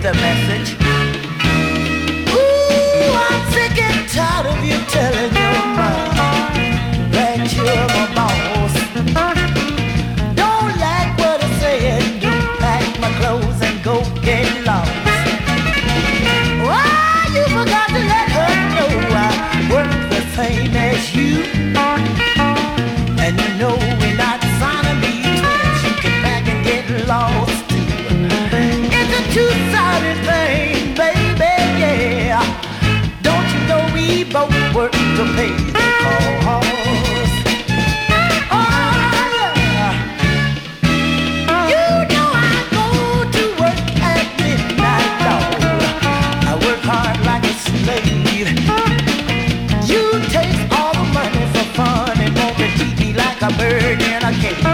the message. Ooh, I'm sick and tired of you telling your mama that you're my boss. Don't like what I say and do pack my clothes and go get lost. Why you forgot to let her know I work the same as you? And you know we're not signing these twins. You can pack and get lost too. It's a two-sided thing, baby, yeah. Don't you know we both work to pay the cost? Oh, yeah. You know I go to work at midnight, dog. I work hard like a slave. You take all the money for fun and won't treat me like a bird in a cage.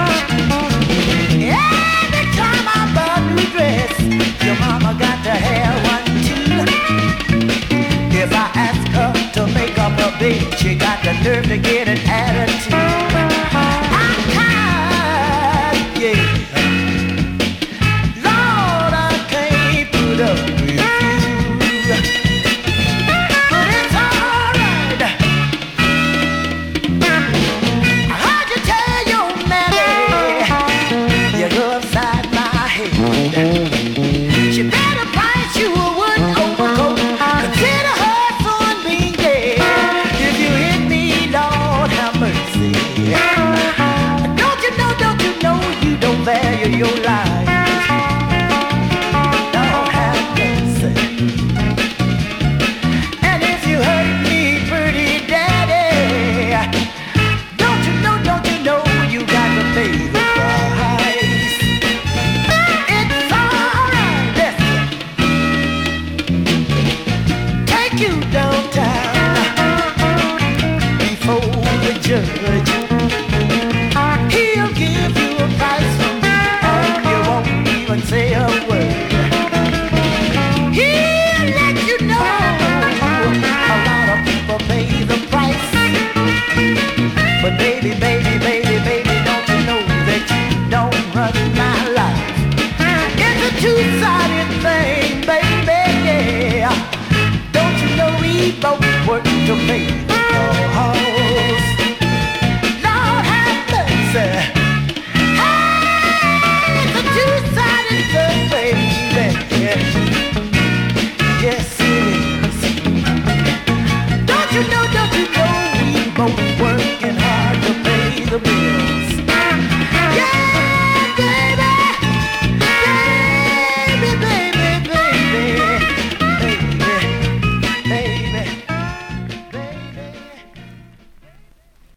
Every time I buy a new dress, your mama got to have one too. If I ask her to make up her bed, she got the nerve to get an attitude. I'm tired, yeah. Lord, I can't put up with you. But it's alright. I heard you tell your mammy you go upside my head. She better price you a wooden overcoat. Consider her son being dead. If you hit me, Lord have mercy. Don't you know you don't value your life? Lord have mercy. And if you hurt me, pretty daddy, don't you know you got to pay the price? It's alright, listen. Take you downtown before the judge. He'll give you a price from me and you won't even say a word. He'll let you know a lot of people pay the price. But baby, don't you know that you don't run my life? It's a two-sided thing, baby, yeah. Don't you know we both work to pay the cost? Lord have mercy. Hey, it's a two-sided thing, baby. Yes, it is. Don't you know we both